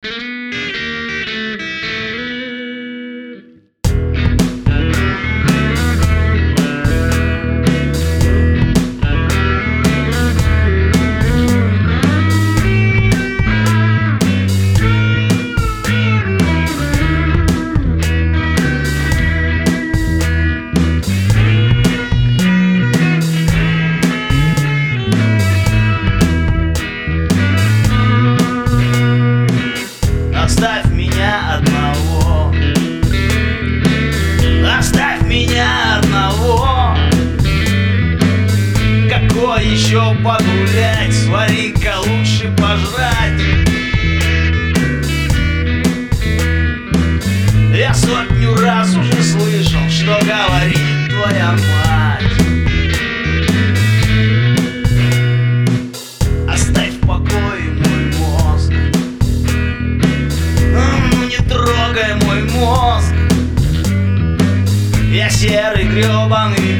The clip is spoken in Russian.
Оставь меня одного, оставь меня одного. Какой еще погулять, свари-ка лучше пожрать. Я сотню раз уже слышал, что говорит твоя мать. Оставь в покое мой мозг, не трогай мой мозг. Я серый гребаный